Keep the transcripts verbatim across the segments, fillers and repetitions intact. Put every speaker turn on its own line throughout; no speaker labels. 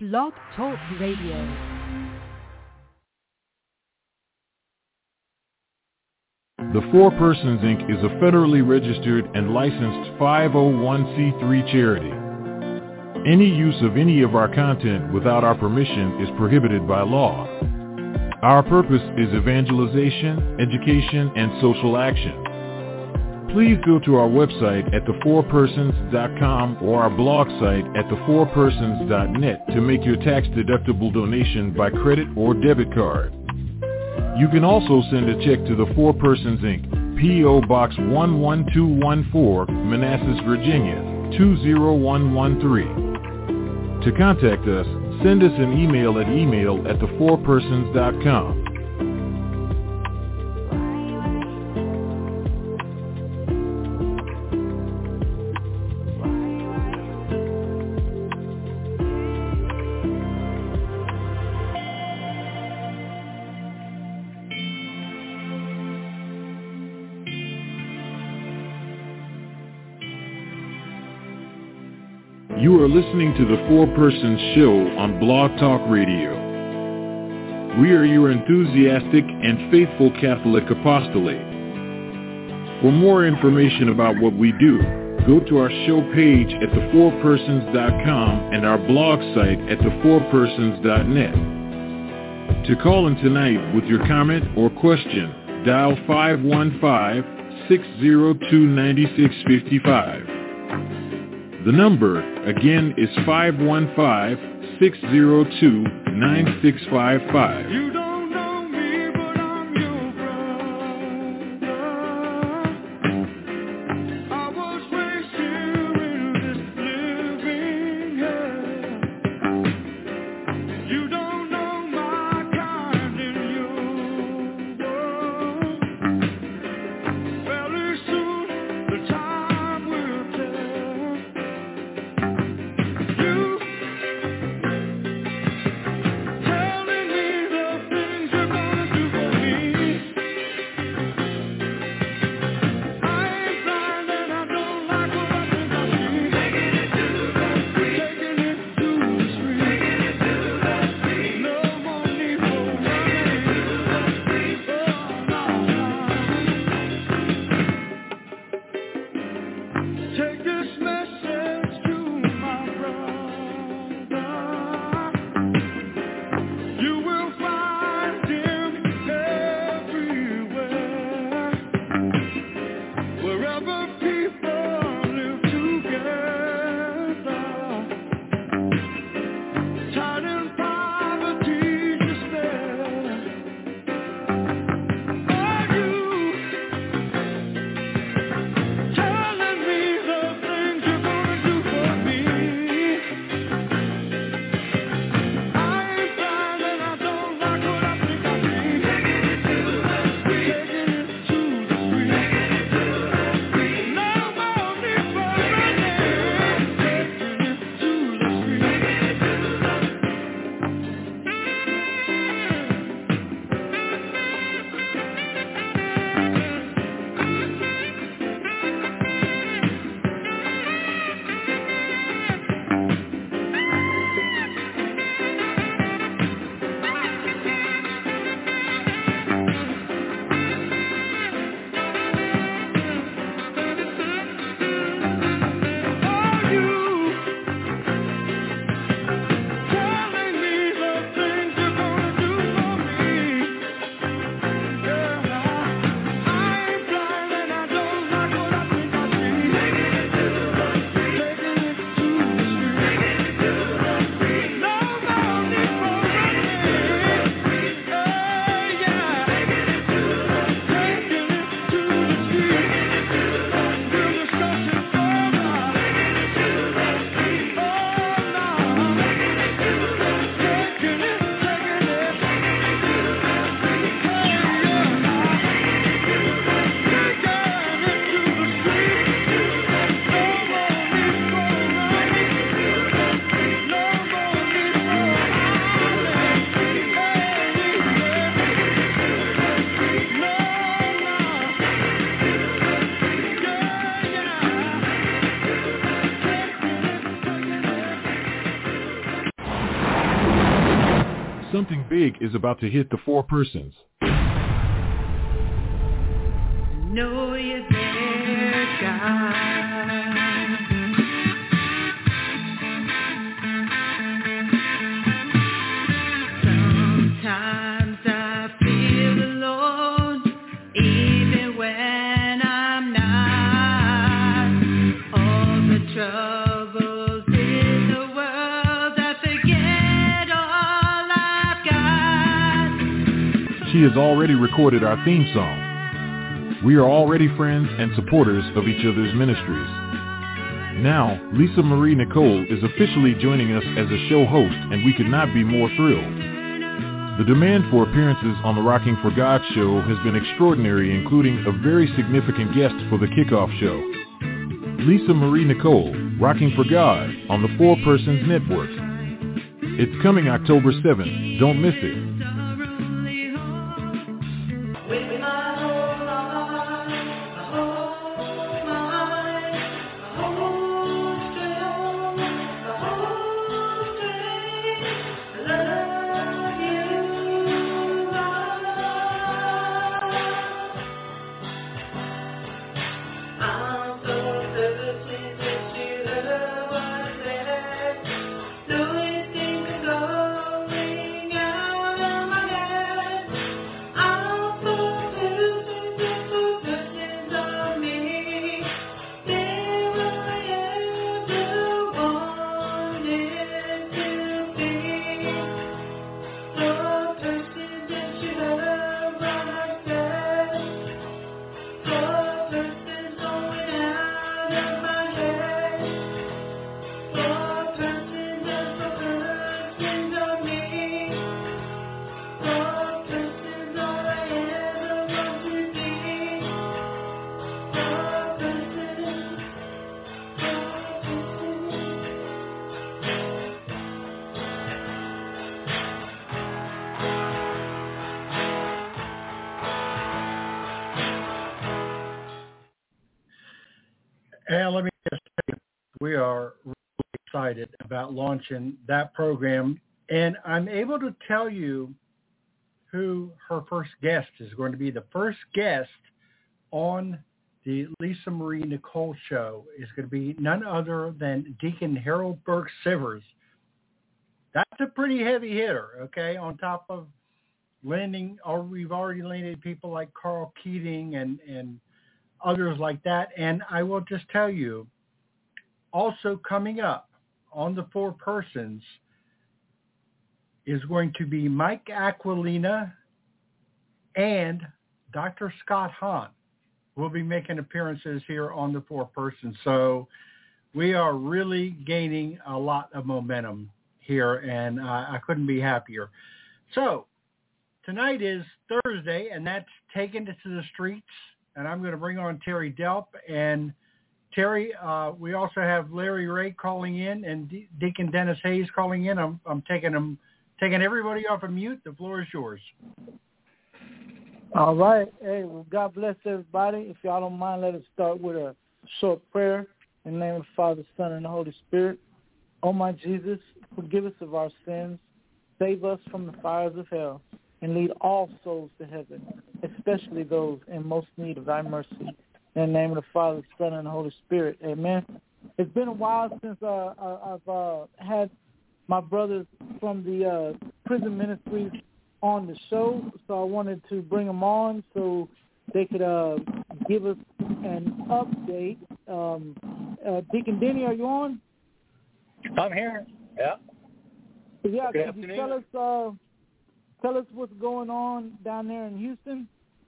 Blog Talk Radio.
The Four Persons, Incorporated is a federally registered and licensed five oh one c three charity. Any use of any of our content without our permission is prohibited by law. Our purpose is evangelization, education, and social action. Please go to our website at the four persons dot com or our blog site at the four persons dot net to make your tax-deductible donation by credit or debit card. You can also send a check to the Four Persons, Incorporated, P O. Box one one two one four, Manassas, Virginia, two zero one one three. To contact us, send us an email at email at the four persons dot com. You are listening to the Four Persons Show on Blog Talk Radio. We are your enthusiastic and faithful Catholic apostolate. For more information about what we do, go to our show page at the four persons dot com and our blog site at the four persons dot net. To call in tonight with your comment or question, dial five one five, six zero two, nine six five five. The number, again, is five one five, six zero two, nine six five five. You don't know me, but I'm your brother. I was raised here in this living hell. You don't know my kind in your world. Very soon, the time will tell. You telling me the Something big is about to hit the Four Persons.
Know you're there, God. Sometimes I feel alone, even when I'm not. All the troubles in the world, I forget all I've got.
She has already recorded our theme song. We are already friends and supporters of each other's ministries. Now, Lisa Marie Nicole is officially joining us as a show host, and we could not be more thrilled. The demand for appearances on the Rocking for God show has been extraordinary, including a very significant guest for the kickoff show. Lisa Marie Nicole, Rocking for God on the Four Persons Network. It's coming October seventh. Don't miss it.
And let me just say, we are really excited about launching that program. And I'm able to tell you who her first guest is going to be. The first guest on the Lisa Marie Nicole show is going to be none other than Deacon Harold Burke Sivers. That's a pretty heavy hitter, okay, on top of landing, or we've already landed people like Carl Keating and, and others like that. And I will just tell you, also coming up on the Four Persons is going to be Mike Aquilina and Doctor Scott Hahn will be making appearances here on the Four Persons. So we are really gaining a lot of momentum here, and uh, I couldn't be happier. So tonight is Thursday, and that's Taking It to the Streets, and I'm going to bring on Terry Delp. And Terry, uh, we also have Larry Ray calling in and De- Deacon Dennis Hayes calling in. I'm, I'm taking them, taking everybody off of mute. The floor is yours.
All right. Hey, well, God bless everybody. If y'all don't mind, let us start with a short prayer. In the name of the Father, Son, and the Holy Spirit. Oh, my Jesus, forgive us of our sins. Save us from the fires of hell. And lead all souls to heaven, especially those in most need of thy mercy. In the name of the Father, Son, and the Holy Spirit. Amen. It's been a while since uh, I've uh, had my brothers from the uh, prison ministries on the show, so I wanted to bring them on so they could uh, give us an update. Um, uh, Deacon Denny, are you on?
I'm here. Yeah.
Yeah.
Good
could you
afternoon.
tell us uh, tell us what's going on down there in Houston?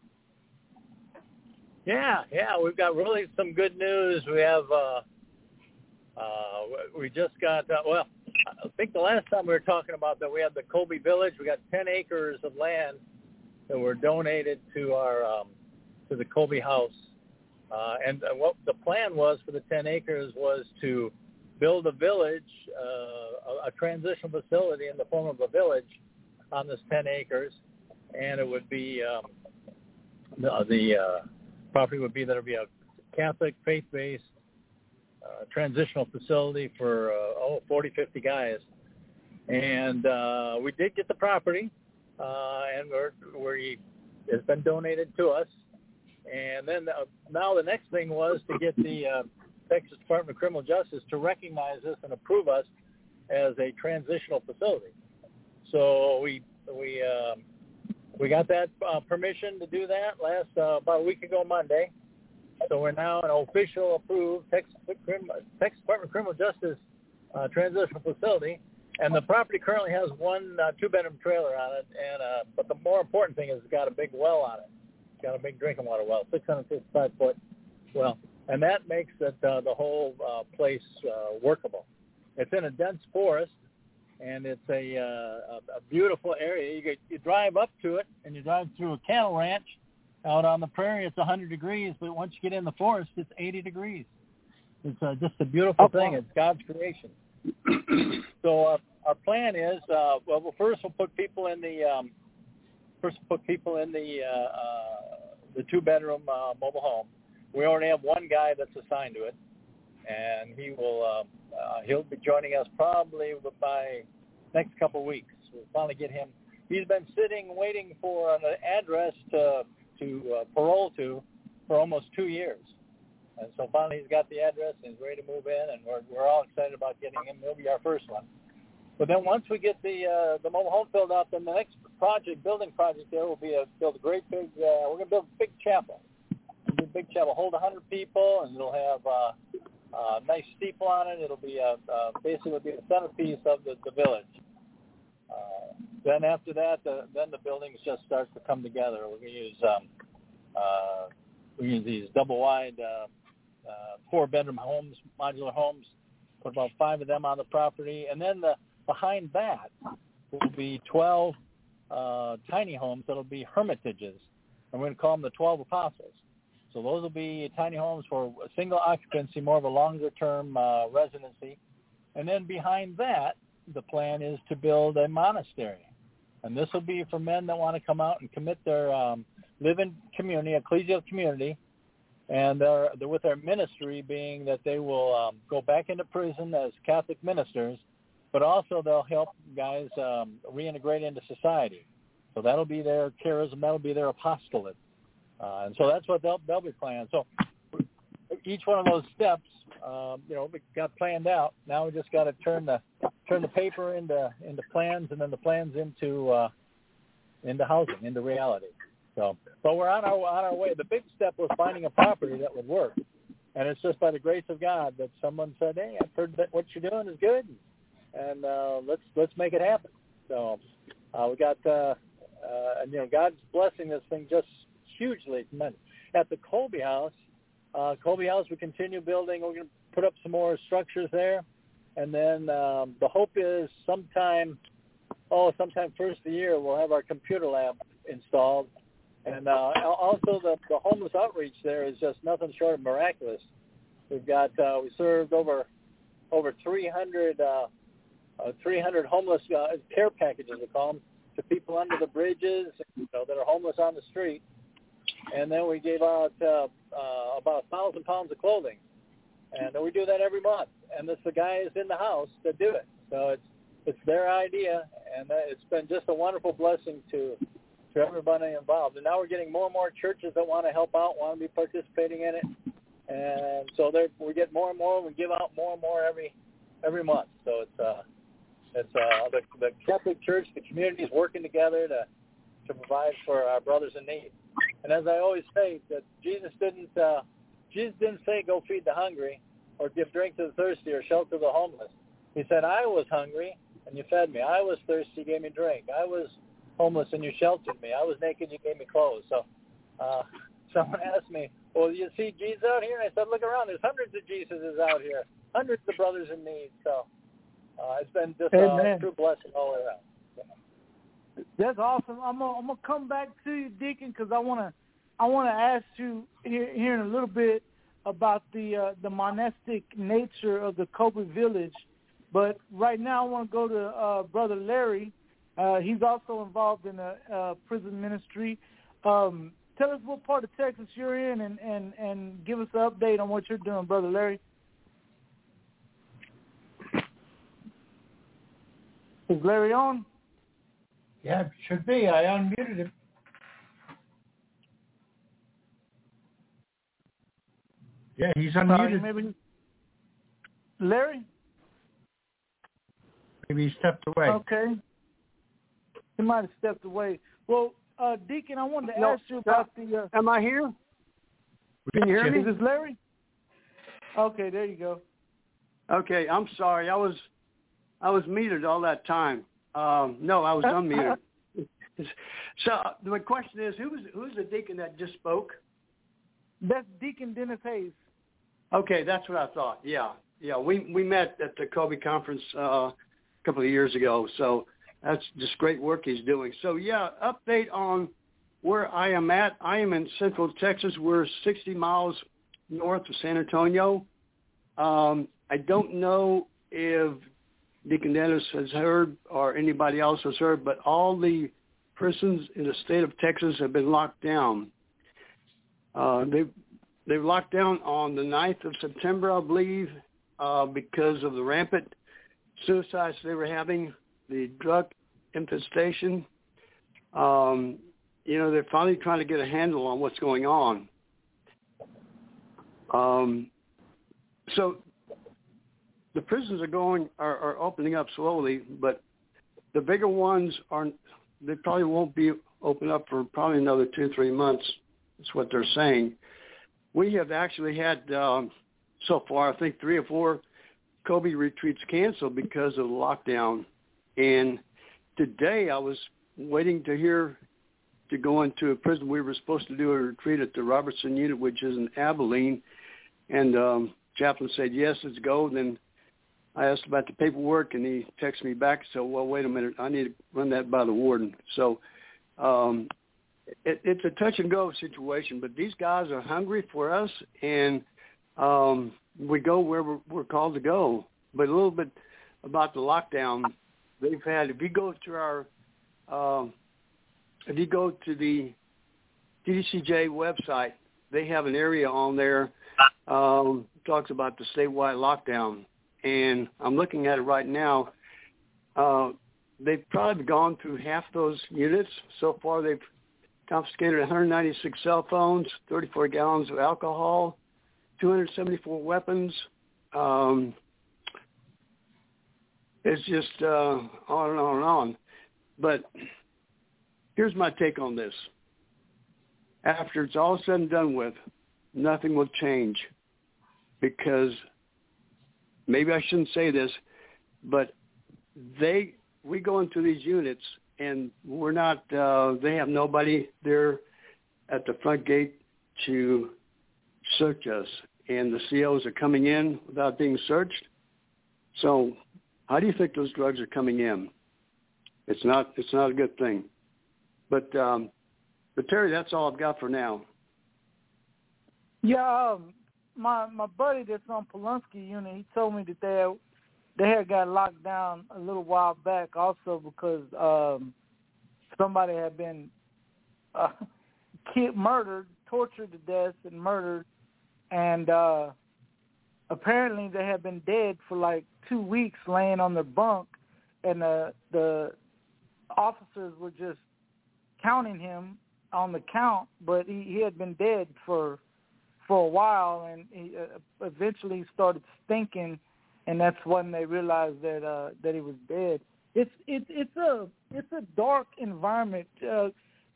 Yeah, yeah. We've got really some good news. We have. Uh, uh, we just got. Uh, well, I think the last time we were talking about that we had the Colby Village. We got ten acres of land that were donated to our um, to the Colby House, uh, and uh, what the plan was for the ten acres was to build a village, uh, a, a transition facility in the form of a village on this ten acres, and it would be um, the, the uh, property would be there would be a Catholic faith-based Uh, transitional facility for uh, oh forty, fifty guys, And uh, we did get the property, uh, and we're, we it's been donated to us. And then uh, now the next thing was to get the uh, Texas Department of Criminal Justice to recognize us and approve us as a transitional facility. So we we um, we got that uh, permission to do that last uh, about a week ago Monday. So we're now an official approved Texas, Texas Department of Criminal Justice uh, transitional facility. And the property currently has one uh, two-bedroom trailer on it. And uh, but the more important thing is it's got a big well on it. It's got a big drinking water well, six hundred fifty-five foot well. And that makes it, uh, the whole uh, place uh, workable. It's in a dense forest, and it's a, uh, a, a beautiful area. You, get, you drive up to it, and you drive through a cattle ranch. Out on the prairie, it's one hundred degrees, but once you get in the forest, it's eighty degrees. It's uh, just a beautiful thing. It's God's creation. So uh, our plan is, uh, well, well, first we'll put people in the um, first we'll put people in the uh, uh, the two-bedroom uh, mobile home. We already have one guy that's assigned to it, and he will uh, uh, he'll be joining us probably by next couple of weeks. We'll finally get him. He's been sitting waiting for an address to to uh, parole to for almost two years. And so finally he's got the address and he's ready to move in, and we're we're all excited about getting him. He'll be our first one. But then once we get the uh, the mobile home filled out, then the next project, building project there will be a build a great big, uh, we're going to build a big chapel. It'll be a big chapel, hold one hundred people, and it'll have uh, a nice steeple on it. It'll be a, uh, basically it'll be the centerpiece of the, the village. Uh, then after that, the, then the buildings just start to come together. We're going to use um, uh, we use these double wide uh, uh, four bedroom homes, modular homes. Put about five of them on the property, and then the behind that will be twelve uh, tiny homes that'll be hermitages, and we're going to call them the twelve apostles. So those will be tiny homes for a single occupancy, more of a longer term uh, residency. And then behind that, the plan is to build a monastery. And this will be for men that want to come out and commit their um, live-in community, ecclesial community, and they're, they're with their ministry being that they will um, go back into prison as Catholic ministers, but also they'll help guys um, reintegrate into society. So that'll be their charism, that'll be their apostolate. Uh, and so that's what they'll, they'll be planning. So each one of those steps, um, you know, we got planned out. Now we just got to turn the turn the paper into into plans, and then the plans into uh, into housing, into reality. So, but we're on our on our way. The big step was finding a property that would work, and it's just by the grace of God that someone said, "Hey, I've heard that what you're doing is good, and uh, let's let's make it happen." So uh, we got, uh, uh, and you know, God's blessing this thing just hugely tremendous. At the Colby House, uh, Colby House, we continue building. We're going to put up some more structures there, and then um, the hope is sometime, oh, sometime first of the year, we'll have our computer lab installed. And uh, also the, the homeless outreach there is just nothing short of miraculous. We've got uh, we served over over three hundred uh, uh, three hundred homeless uh, care packages, we call them, to people under the bridges, you know, that are homeless on the street. And then we gave out uh, uh, about a thousand pounds of clothing, and we do that every month. And it's the guys in the house that do it. So it's it's their idea, and it's been just a wonderful blessing to. to everybody involved. And now we're getting more and more churches that want to help out, want to be participating in it. And so we get more and more. We give out more and more every every month. So it's uh, it's uh, the, the Catholic Church, the community is working together to to provide for our brothers in need. And as I always say, that Jesus didn't uh, Jesus didn't say go feed the hungry or give drink to the thirsty or shelter the homeless. He said, I was hungry and you fed me. I was thirsty, you gave me drink. I was homeless and you sheltered me. I was naked, you gave me clothes. So uh, someone asked me, well, you see Jesus out here? And I said, look around. There's hundreds of Jesuses out here, hundreds of brothers in need. So uh, it's been just uh, a true blessing all around. Yeah.
That's awesome. I'm gonna, I'm gonna come back to you, Deacon, because I wanna I wanna ask you here, here in a little bit about the uh, the monastic nature of the Colby Village. But right now I want to go to uh, Brother Larry. Uh, he's also involved in a uh, prison ministry. Um, tell us what part of Texas you're in, and, and, and give us an update on what you're doing, Brother Larry. Is Larry on?
Yeah, it should be. I unmuted him. Yeah, he's unmuted.
Sorry, maybe Larry?
Maybe he stepped away.
Okay. He might have stepped away. Well, uh, Deacon, I wanted to
No,
ask you about the... Uh,
am I here?
Can
you hear me?
Is this Larry? Okay, there you go.
Okay, I'm sorry. I was I was muted all that time. Um, no, I was unmuted. So my question is, who was who's the deacon that just spoke?
That's Deacon Dennis Hayes.
Okay, that's what I thought. Yeah, yeah. We we met at the Kobe conference uh, a couple of years ago. So that's just great work he's doing. So yeah, update on where I am at. I am in Central Texas. We're sixty miles north of San Antonio. Um, I don't know if Deacon Dennis has heard or anybody else has heard, but all the prisons in the state of Texas have been locked down. Uh, they've, they've locked down on the ninth of September, I believe, uh, because of the rampant suicides they were having, the drug infestation. Um, you know, they're finally trying to get a handle on what's going on. Um, so the prisons are going are, are opening up slowly, but the bigger ones are they probably won't be open up for probably another two three months. That's what they're saying. We have actually had um, so far, I think three or four Kobe retreats canceled because of the lockdown. And today I was waiting to hear to go into a prison. We were supposed to do a retreat at the Robertson Unit, which is in Abilene, and um, chaplain said yes, let's go. Then I asked about the paperwork, and he texted me back and said, well, wait a minute, I need to run that by the warden. So um, it, it's a touch-and-go situation, but these guys are hungry for us, and um, we go where we're, we're called to go. But a little bit about the lockdown they've had. If you go to our, um, if you go to the D D C J website, they have an area on there um, talks about the statewide lockdown. And I'm looking at it right now. Uh, they've probably gone through half those units. So far, they've confiscated one hundred ninety-six cell phones, thirty-four gallons of alcohol, two hundred seventy-four weapons. Um, it's just uh, on and on and on. But here's my take on this. After it's all said and done with, nothing will change because maybe I shouldn't say this, but they we go into these units and we're not. Uh, they have nobody there at the front gate to search us, and the C Os are coming in without being searched. So, how do you think those drugs are coming in? It's not. It's not a good thing. But, um, but Terry, that's all I've got for now.
Yeah. Um... My my buddy that's on Pulaski unit, he told me that they had, they had got locked down a little while back also because um, somebody had been uh, killed, murdered, tortured to death and murdered, and uh, apparently they had been dead for like two weeks laying on their bunk, and the, the officers were just counting him on the count, but he, he had been dead for for a while, and he uh, eventually started stinking, and that's when they realized that uh, that he was dead. It's it, it's a it's a dark environment. Uh,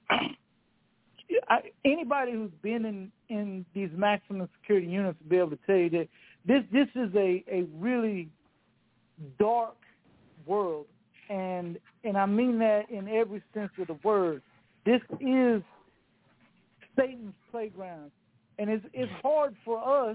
I, anybody who's been in, in these maximum security units will be able to tell you that this this is a, a really dark world, and and I mean that in every sense of the word. This is Satan's playground. And it's, it's hard for us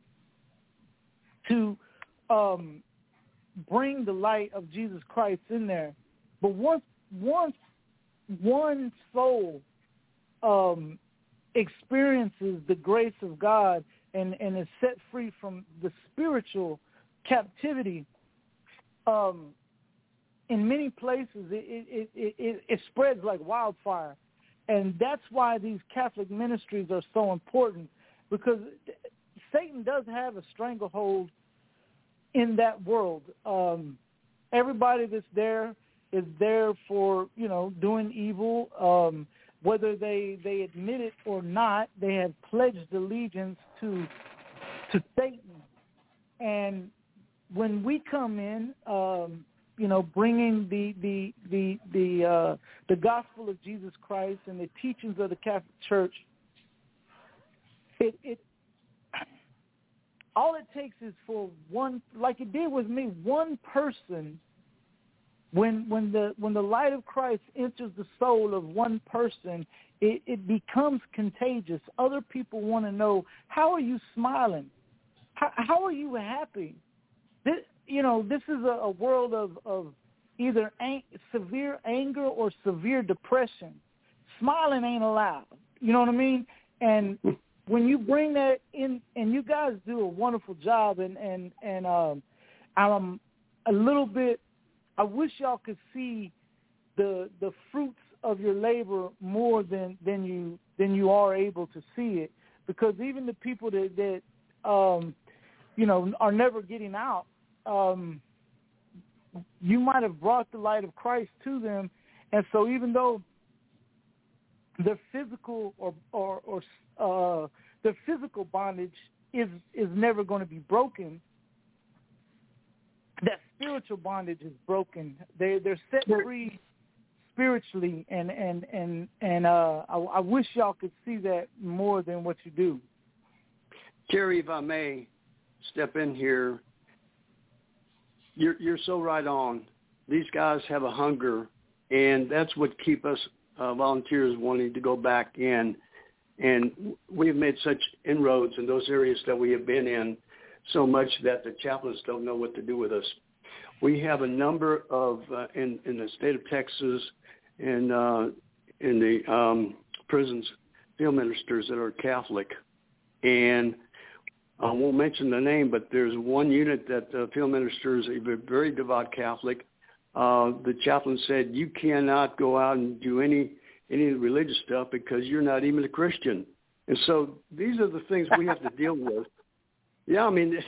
to um, bring the light of Jesus Christ in there. But once once one soul um, experiences the grace of God and, and is set free from the spiritual captivity, um, in many places it, it, it, it, it spreads like wildfire. And that's why these Catholic ministries are so important, because Satan does have a stranglehold in that world. Um, everybody that's there is there for, you know, doing evil. Um, whether they, they admit it or not, they have pledged allegiance to to Satan. And when we come in, um, you know, bringing the the the the uh, the gospel of Jesus Christ and the teachings of the Catholic Church, it, it all it takes is for one, like it did with me, one person. When when the when the light of Christ enters the soul of one person, it, it becomes contagious. Other people want to know, how are you smiling? How, how are you happy? This, you know, this is a, a world of, of either ang- severe anger or severe depression. Smiling ain't allowed. You know what I mean? And when you bring that in, and you guys do a wonderful job, and and and um, I'm a little bit. I wish y'all could see the the fruits of your labor more than, than you than you are able to see it, because even the people that that um, you know are never getting out, um, you might have brought the light of Christ to them, and so even though their physical or or, or uh, their physical bondage is is never going to be broken, that spiritual bondage is broken. They they're set free spiritually, and and and and uh, I, I wish y'all could see that more than what you do.
Terry, if I may step in here, you're you're so right on. These guys have a hunger, and that's what keep us uh, volunteers wanting to go back in. And we've made such inroads in those areas that we have been in, so much that the chaplains don't know what to do with us. We have a number of, uh, in, in the state of Texas, and uh, in the um, prisons, field ministers that are Catholic. And I won't mention the name, but there's one unit that uh, field ministers, a very devout Catholic. Uh, the chaplain said, you cannot go out and do any any religious stuff because you're not even a Christian. And so these are the things we have to deal with. Yeah, I mean,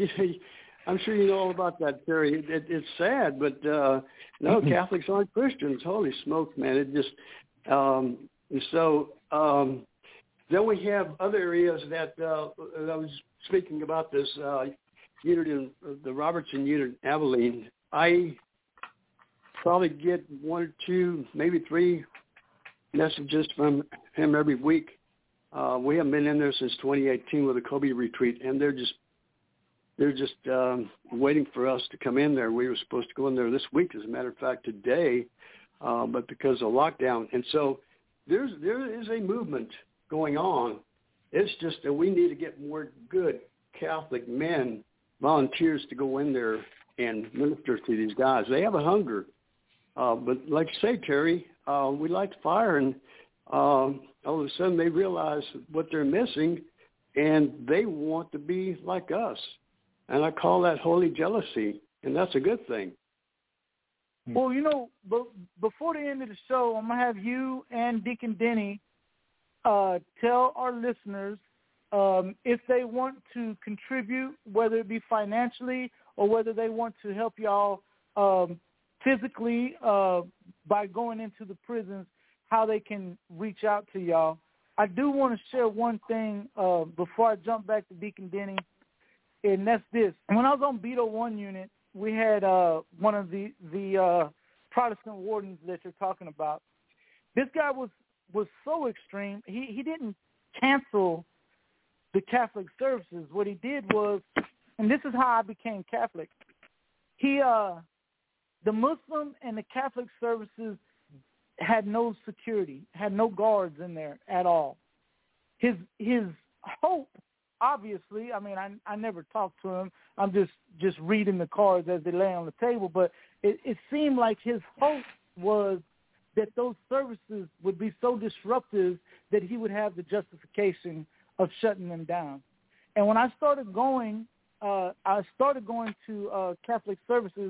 I'm sure you know all about that, Terry. It, it, it's sad, but uh, no, Catholics aren't Christians. Holy smokes, man! It just um, and so um, then we have other areas that uh, I was speaking about this uh, unit in the Robertson unit in Abilene. I probably get one or two, maybe three messages from him every week. Uh, we haven't been in there since twenty eighteen with a Kobe retreat, and they're just they're just um, waiting for us to come in there. We were supposed to go in there this week, as a matter of fact, today, uh, but because of lockdown. And so there's there is a movement going on. It's just that we need to get more good Catholic men, volunteers, to go in there and minister to these guys. They have a hunger. Uh, but like you say, Terry, uh, we light the fire, and um, all of a sudden they realize what they're missing, and they want to be like us. And I call that holy jealousy, and that's a good thing.
Well, you know, b- before the end of the show, I'm going to have you and Deacon Denny uh, tell our listeners um, if they want to contribute, whether it be financially or whether they want to help y'all um, physically uh, by going into the prisons, how they can reach out to y'all. I do want to share one thing uh, before I jump back to Deacon Denny, and that's this. When I was on Beto One unit, we had uh, one of the the uh, Protestant wardens that you're talking about. This guy was, was so extreme. He he didn't cancel the Catholic services. What he did was, and this is how I became Catholic. He uh, the Muslim and the Catholic services had no security, had no guards in there at all. His his hope, obviously, I mean, I I never talked to him. I'm just, just reading the cards as they lay on the table. But it, it seemed like his hope was that those services would be so disruptive that he would have the justification of shutting them down. And when I started going, uh, I started going to uh, Catholic services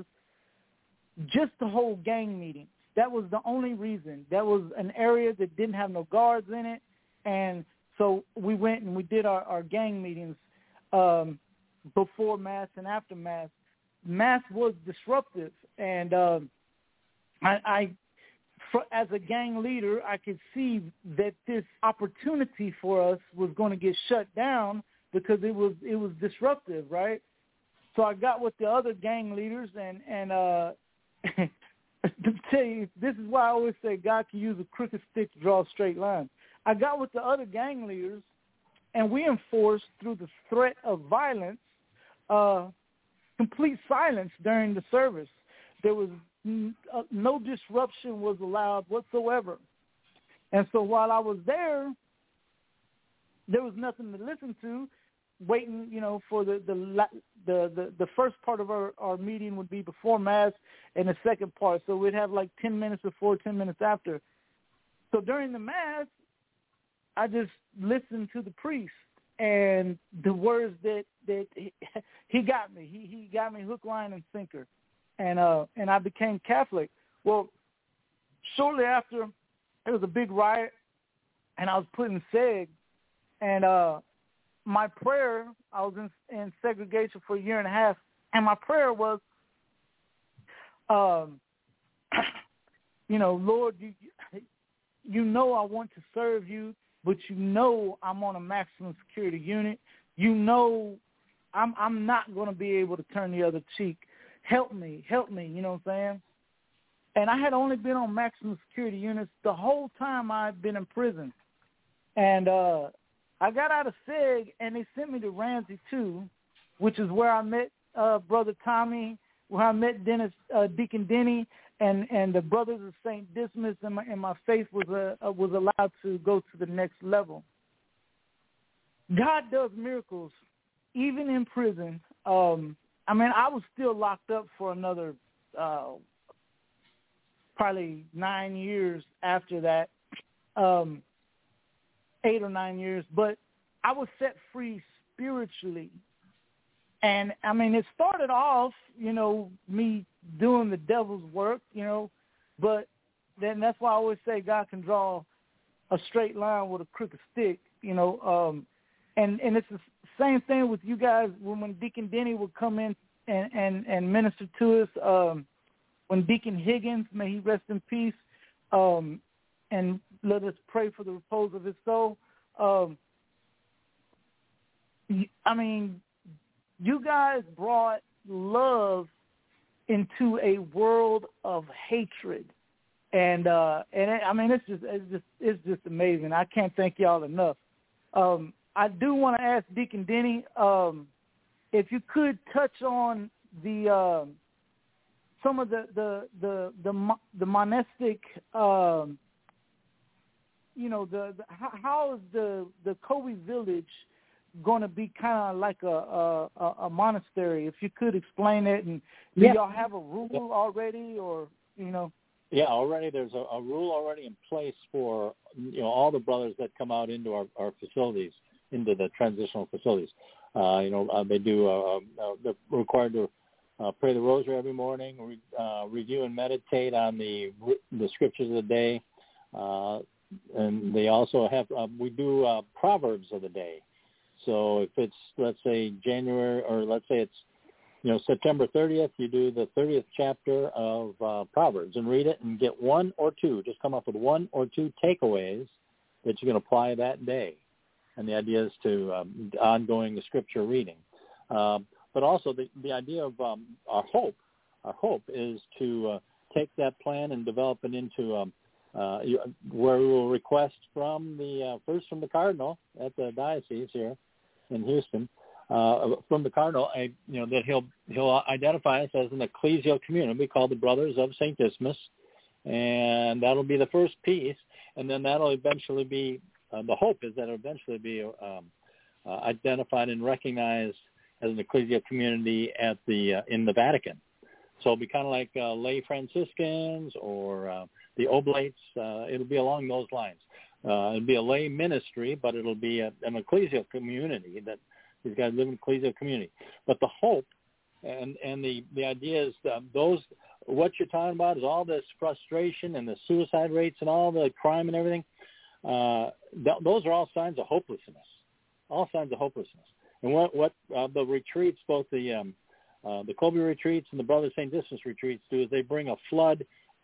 just to hold gang meetings. That was the only reason. That was an area that didn't have no guards in it. And so we went and we did our, our gang meetings um, before Mass and after Mass. Mass was disruptive. And um, I, I for, as a gang leader, I could see that this opportunity for us was going to get shut down because it was it was disruptive, right? So I got with the other gang leaders, and and uh, to tell you, this is why I always say God can use a crooked stick to draw a straight line. I got with the other gang leaders, and we enforced through the threat of violence, uh, complete silence during the service. There was n- uh, no disruption was allowed whatsoever. And so while I was there, there was nothing to listen to. Waiting, you know, for the the the the, the first part of our, our meeting would be before Mass, and the second part. So we'd have like ten minutes before, ten minutes after. So during the Mass, I just listened to the priest and the words that that he, he got me. He he got me hook, line, and sinker, and uh and I became Catholic. Well, shortly after, there was a big riot, and I was put in seg, and uh. My prayer, I was in, in segregation for a year and a half, and my prayer was, um, you know, Lord, you, you know I want to serve you, but you know I'm on a maximum security unit. You know I'm I'm not going to be able to turn the other cheek. Help me, help me, you know what I'm saying? And I had only been on maximum security units the whole time I'd been in prison. And, uh, I got out of seg, and they sent me to Ramsey two, which is where I met uh, Brother Tommy, where I met Dennis, uh, Deacon Denny, and, and the Brothers of Saint Dismas, and my, and my faith was uh, was allowed to go to the next level. God does miracles, even in prison. Um, I mean, I was still locked up for another uh, probably nine years after that. Um eight or nine years, but I was set free spiritually. And, I mean, it started off, you know, me doing the devil's work, you know, but then that's why I always say God can draw a straight line with a crooked stick, you know, um, and, and it's the same thing with you guys when, when Deacon Denny would come in and, and, and minister to us, um, when Deacon Higgins, may he rest in peace, um, and let us pray for the repose of his soul. Um, I mean, you guys brought love into a world of hatred, and uh, and it, I mean, it's just it's just it's just amazing. I can't thank y'all enough. Um, I do want to ask Deacon Denny um, if you could touch on the uh, some of the the the the, the monastic. Um, You know, the, the how is the the Kobe village going to be kind of like a, a a monastery? If you could explain it, and do yeah. y'all have a rule yeah. already, or you know?
Yeah, already there's a, a rule already in place for you know all the brothers that come out into our, our facilities, into the transitional facilities. Uh, you know, uh, they do. Uh, uh, they're required to uh, pray the rosary every morning, re, uh, review and meditate on the the scriptures of the day. Uh, And they also have, uh, we do uh, Proverbs of the day. So if it's, let's say, January, or let's say it's, you know, September thirtieth, you do the thirtieth chapter of uh, Proverbs and read it and get one or two, just come up with one or two takeaways that you can apply that day. And the idea is to um, ongoing the scripture reading. Um, but also the, the idea of um, our hope, our hope is to uh, take that plan and develop it into um, Uh, you, where we will request from the uh, first from the Cardinal at the diocese here in Houston, uh, from the Cardinal, a, you know that he'll he'll identify us as an ecclesial community called the Brothers of Saint Dismas, and that'll be the first piece, and then that'll eventually be uh, the hope is that it'll eventually be um, uh, identified and recognized as an ecclesial community at the uh, in the Vatican. So it'll be kind of like uh, lay Franciscans or uh, the Oblates. Uh, it'll be along those lines. Uh, it'll be a lay ministry, but it'll be a, an ecclesial community that these guys live in an ecclesial community. But the hope and, and the, the idea is that those, what you're talking about is all this frustration and the suicide rates and all the crime and everything. Uh, th- those are all signs of hopelessness, all signs of hopelessness. And what, what uh, the retreats, both the um, uh, the Kobe retreats and the Brothers Saint Dismas retreats do is they bring a flood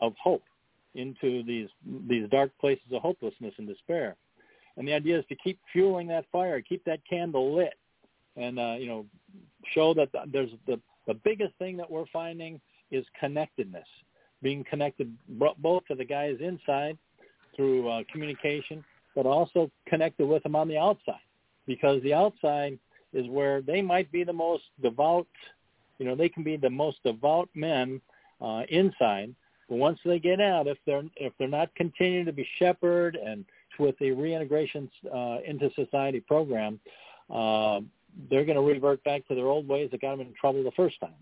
of hope into these these dark places of hopelessness and despair. And the idea is to keep fueling that fire, keep that candle lit, and uh, you know, show that there's the the biggest thing that we're finding is connectedness, being connected both to the guys inside through uh, communication, but also connected with them on the outside, because the outside is where they might be the most devout. You know, they can be the most devout men uh, inside, but once they get out, if they're if they're not continuing to be shepherded and with the reintegration uh, into society program, uh, they're going to revert back to their old ways that got them in trouble the first time.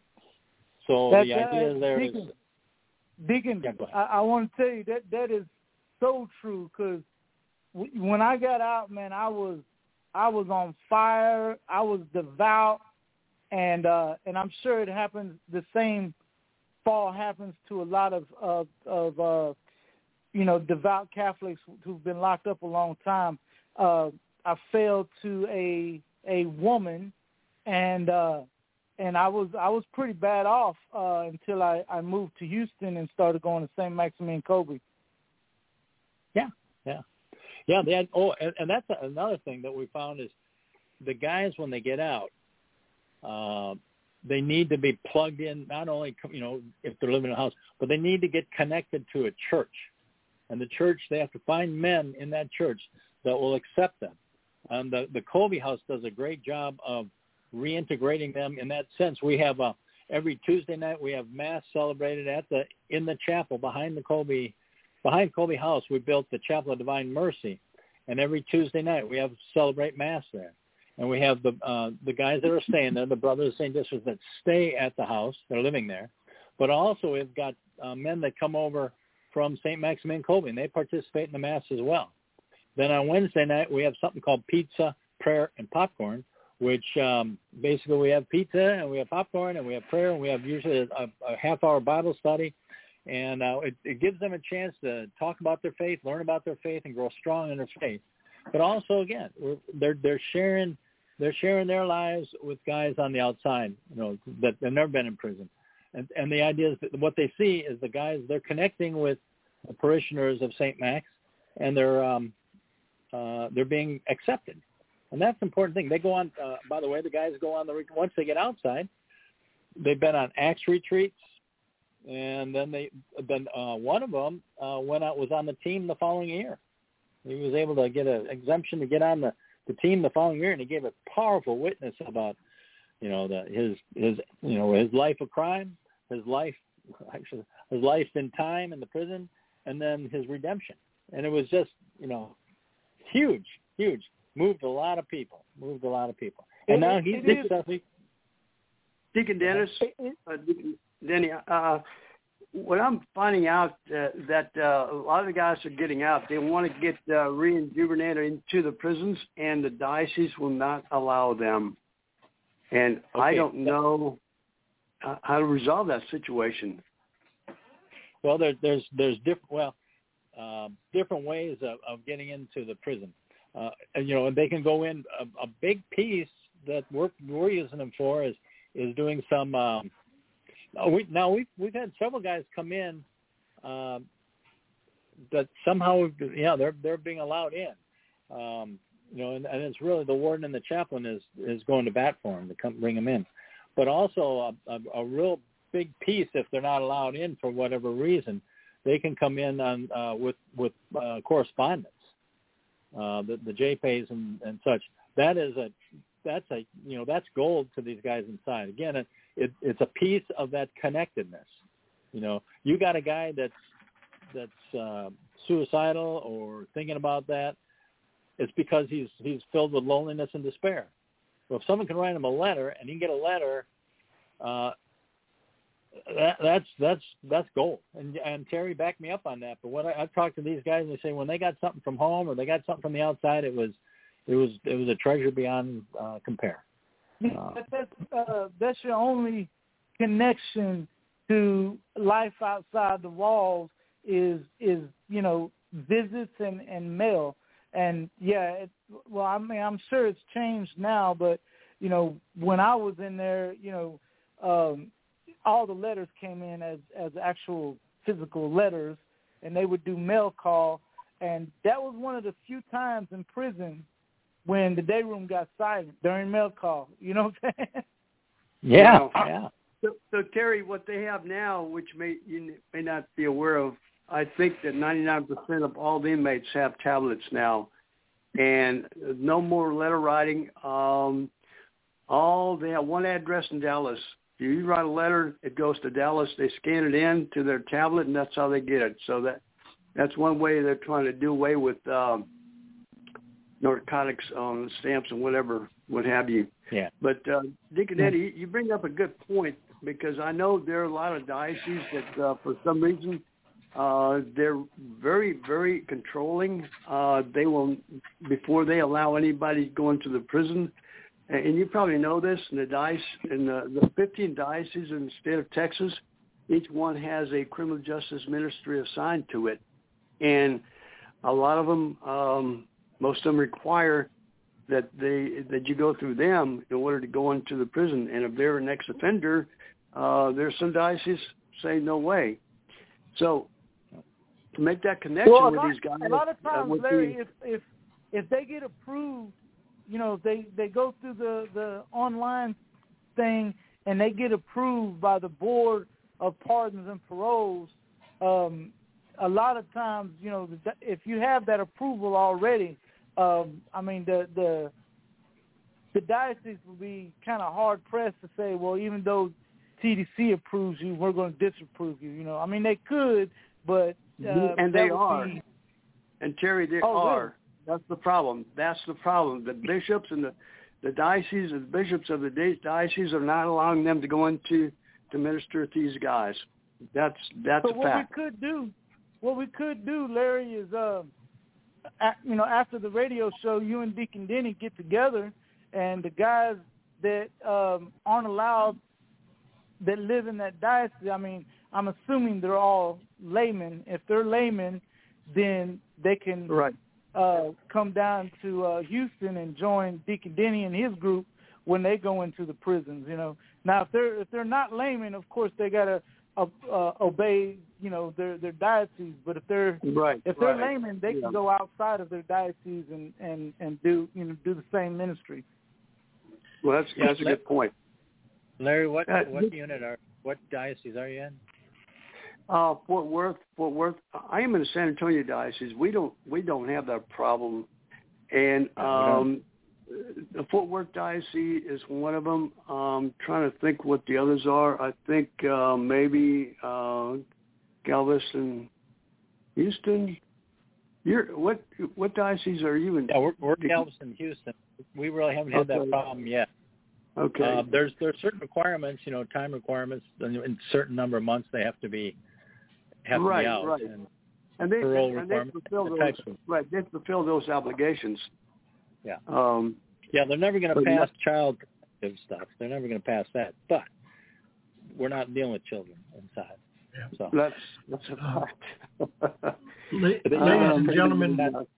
So
That's,
the idea
uh,
there
Deacon,
is...
Deacon,
yeah,
I, I want to tell you that that is so true, because w- when I got out, man, I was I was on fire. I was devout, and uh, and I'm sure it happens. The same fall happens to a lot of of, of uh, you know, devout Catholics who've been locked up a long time. Uh, I fell to a a woman, and uh, and I was I was pretty bad off uh, until I, I moved to Houston and started going to Saint Maximilian Kolbe.
Yeah, yeah, yeah. They had, oh, and, and that's another thing that we found is the guys, when they get out, uh, they need to be plugged in. Not only, you know, if they're living in a house, but they need to get connected to a church. And the church, they have to find men in that church that will accept them. And the the Kolbe House does a great job of reintegrating them in that sense. We have a every Tuesday night we have mass celebrated at the in the chapel behind the Kolbe behind Kolbe House. We built the Chapel of Divine Mercy, and every Tuesday night we have celebrate mass there. And we have the uh, the guys that are staying there, the Brothers of Saint Dismas that stay at the house, they're living there. But also we've got uh, men that come over from Saint Maximilian Kolbe, and they participate in the mass as well. Then on Wednesday night we have something called pizza, prayer, and popcorn, which um, basically we have pizza and we have popcorn and we have prayer and we have usually a, a half-hour Bible study, and uh, it, it gives them a chance to talk about their faith, learn about their faith, and grow strong in their faith. But also, again, we're, they're they're sharing they're sharing their lives with guys on the outside, you know, that they've never been in prison, and and the idea is that what they see is the guys they're connecting with the parishioners of Saint Max, and they're um, uh, they're being accepted. And that's the important thing. They go on, uh, by the way, the guys go on the, once they get outside, they've been on Acts retreats, and then they, then uh, one of them uh, went out, was on the team the following year. He was able to get an exemption to get on the, the team the following year, and he gave a powerful witness about, you know, the, his, his, you know, his life of crime, his life, actually, his life in time in the prison, and then his redemption. And it was just, you know, huge, huge. Moved a lot of people. Moved a lot of people. And
It
now
is-
he's
it is-
successful.
Deacon Dennis, uh, Deacon Denny, uh, what I'm finding out uh, that uh, a lot of the guys are getting out. They want to get uh, rejuvenated into the prisons, and the diocese will not allow them. And I
Okay.
don't know uh, how to resolve that situation.
Well, there, there's there's different well uh, different ways of, of getting into the prison. Uh, and, you know, and they can go in. A, a big piece that we're we're using them for is is doing some. Um, we now we've we've had several guys come in uh, that somehow yeah they're they're being allowed in. Um, you know, and, and it's really the warden and the chaplain is is going to bat for them to come bring them in. But also a, a, a real big piece, if they're not allowed in for whatever reason, they can come in on uh, with with uh, correspondence. Uh, the, the J P As and, and such. That is a, that's a, you know, that's gold to these guys inside. Again, it, it, it's a piece of that connectedness. You know, you got a guy that's that's uh, suicidal or thinking about that. It's because he's he's filled with loneliness and despair. Well, if someone can write him a letter and he can get a letter, uh, that, that's that's that's gold. And and Terry backed me up on that. But when I, I've talked to these guys, and they say when they got something from home or they got something from the outside, it was it was it was a treasure beyond uh, compare. Uh,
that's uh, that's your only connection to life outside the walls is is you know visits and, and mail. And yeah, it, well, I mean, I'm sure it's changed now, but you know, when I was in there, you know, um, all the letters came in as as actual physical letters, and they would do mail call. And that was one of the few times in prison when the day room got silent during mail call. You know what I'm saying?
Yeah,
Well,
yeah.
So, so Terry, what they have now, which may you may not be aware of, I think that ninety-nine percent of all the inmates have tablets now, and no more letter writing. Um, all they have one address in Dallas. If you write a letter, it goes to Dallas. They scan it in to their tablet, and that's how they get it. So that that's one way they're trying to do away with um, narcotics on stamps and whatever, what have you.
Yeah.
But uh, Deacon Eddie, you bring up a good point, because I know there are a lot of dioceses that, uh, for some reason, uh, they're very, very controlling. Uh, they will, before they allow anybody going to the prison, and, and you probably know this, in the diocese, in the, the fifteen dioceses in the state of Texas, each one has a criminal justice ministry assigned to it, and a lot of them, um, most of them require that they that you go through them in order to go into the prison. And if they're an ex-offender, uh, there's some dioceses say no way. So to make that connection
well,
with
lot,
these guys,
a lot of times,
uh,
Larry,
be,
if if if they get approved, you know, they they go through the the online thing and they get approved by the Board of Pardons and Paroles. Um, a lot of times, you know, if you have that approval already, um, I mean, the the the diocese will be kind of hard pressed to say, well, even though T D C approves you, we're going to disapprove you. You know, I mean, they could, but uh,
and they
that would
are.
Be...
And Terry, they
oh,
are.
Really?
That's the problem. That's the problem. The bishops and the the dioceses, the bishops of the dioceses are not allowing them to go into to minister to these guys. That's that's
so
a
what
fact.
we could do, what we could do, Larry, is uh, at, you know, after the radio show, you and Deacon Denny get together, and the guys that um, aren't allowed, that live in that diocese, I mean, I'm assuming they're all laymen. If they're laymen, then they can
right.
uh, come down to uh, Houston and join Deacon Denny and his group when they go into the prisons. You know, now if they're if they're not laymen, of course they gotta uh, uh, obey, you know, their their diocese. But if they're
right.
if they're
right.
laymen, they
yeah.
can go outside of their diocese and, and, and do you know do the same ministry.
Well, that's
Yeah,
that's a good point.
Larry, what
Uh,
what unit are what diocese are you in?
Uh, Fort Worth, Fort Worth. I am in the San Antonio diocese. We don't we don't have that problem, and um, the Fort Worth diocese is one of them. Um, trying to think what the others are. I think uh, maybe uh, Galveston, Houston. You're what what diocese are you in?
Yeah, we're, we're Galveston, Houston. We really haven't had
Okay.
that problem yet.
Okay.
Uh, there's there's certain requirements, you know, time requirements. In a certain number of months, they have to be have
right,
to be out.
right.
And,
And they,
parole
and, and they
requirements,
fulfill
the
those
types of-
right. They fulfill those obligations.
Yeah.
Um,
yeah, they're never going to
but
pass
not-
child protective stuff. They're never going to pass that. But we're not dealing with children inside.
Yeah.
So
that's that's a
Uh,
fact.
La- ladies
Um,
and gentlemen,